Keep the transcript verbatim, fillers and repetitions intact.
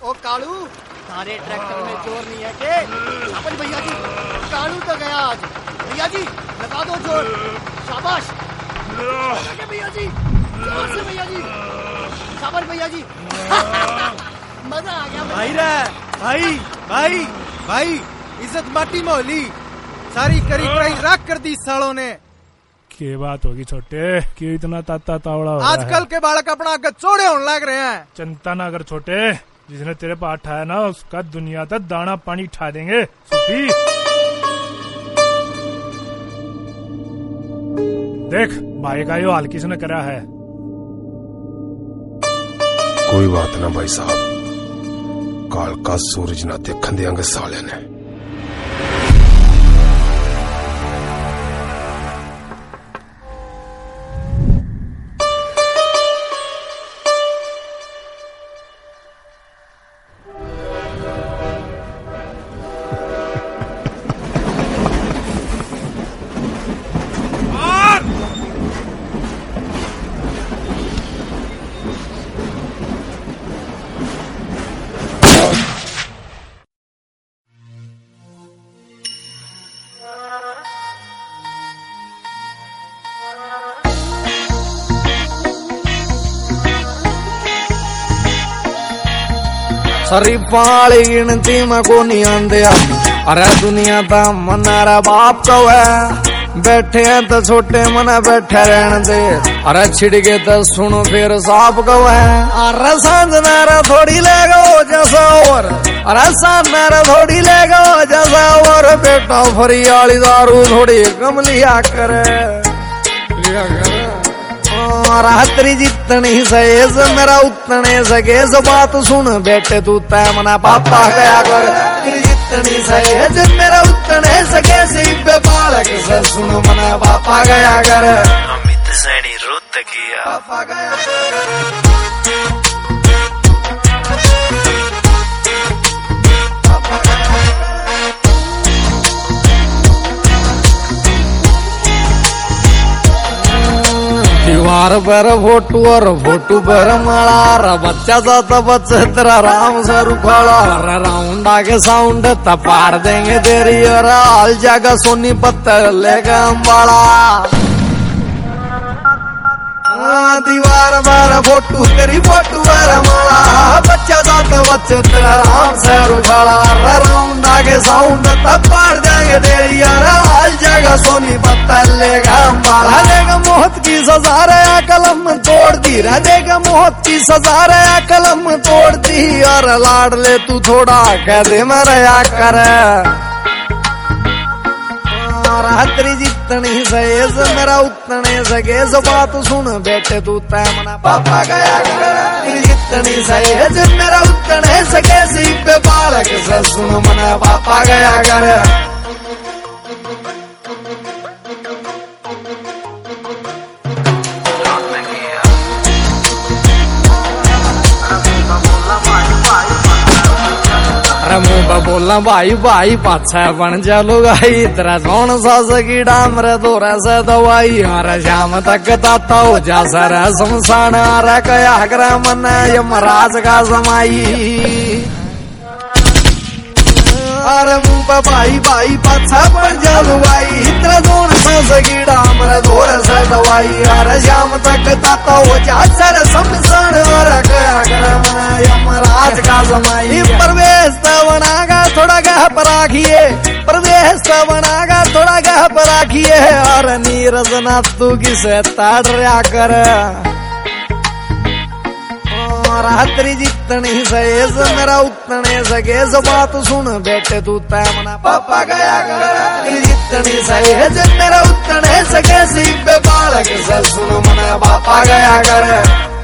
ओ कालू, सारे ट्रैक्टर में जोर नहीं है के? शाबाश भैया जी, कालू तो गया आज। भैया जी लगा दो जोर, शाबाश भैया जी, जोर से भैया जी, शाबाश भैया जी। मजा आ गया भाई रे, भाई भाई भाई इज्जत माटी मोहली सारी करी कराई राख कर दी सालों ने। क्या बात होगी छोटे, क्यों इतना ताता तावड़ा हो रहा है? आजकल के बालक अपना आगे चौड़े होने लग रहे हैं। चिंता ना कर छोटे, जिसने तेरे पास उठाया ना उसका दुनिया तक दाना पानी उठा देंगे। सुखी देख भाई का यो हाल किसने करा है। कोई बात ना भाई साहब, काल का सूरज ना देखन देंगे साले ने। सरी पाली गिनती में को नहीं आंदे। अरे दुनिया ता मनारा बाप को है, बैठे हैं तो छोटे मना बैठे रहने दे। अरे छिड़के तो सुनो फिर साफ को है। अरे सांझ नारा थोड़ी ले गो जैसा और, अरे सांझ नारा थोड़ी ले गो जैसा और। बेटा फरियाली दारू थोड़ी कम लिया करे, लिया करे। रात्रि जितनी सहेज मेरा उतने सगेज। बात सुन बेटे तू तय मना पापा गया कर। जितनी सहेज मेरा उतने सगेज। बालक से सुन मना पापा गया कर। अमित सैनी रुत किया पापा गया कर। दीवार पर फोटो और फोटो पर माला। बच्चा जाता बच्चा तेरा राम से रुखाड़ा। राउंड आगे साउंड तपाड़ देंगे तेरी। और हाल जागा सोनी पत्थर लेगा अम्बाड़ा। दीवार पर फोटो तेरी फोटो पर माला। बच्चा जाता बच्चा तेरा राम से रुखाड़ा। राउंड आगे साउंड तपाड़ देंगे तेरी। और हाल जागा सोनी पत्थर लेगा अम्बाड़ा। देगा मौत की सजा रे कलम तोड़ दी। देगा मौत की सजा रे कलम तोड़ दी। और लाड ले तू थोड़ा कह दे मरया कर। रात्रि जितनी सहेज मेरा उतने सगेज। बात सुन बेटे तू तय मना पापा गया कर। जितनी सहेज मेरा उतने सगेज। बालक से सुन मना पापा गया कर। मुँह बोला भाई भाई पाछा बन चलो गाई। तेरा कौन सा सकीड़ा मेरे दोरा से दवाई। हर शाम तक ताता हो जा सर शमशान। हरा कया कर मन यमराज का समाई। अरे मुँह भाई भाई पाछा बन चलो भाई। तेरा कौन सा सकीड़ा मेरे दोरा से दवाई। हर शाम तक ताता हो जा सर शमशान। हरा कया कर मन यमराज का समाई। प्रवेश बनागा थोड़ा गह पर राखिए। प्रवेश बनागा थोड़ा गह पर राखिए। और नीरज ना तू किसे ताड़ रहा कर। रात्रि जितनी सहेज मेरा उतने सगेज। बात सुन बेटे तू तय मना पापा गया कर। जितनी सहेज मेरा उतने सगेज। बालक से सुन मना पापा गया कर।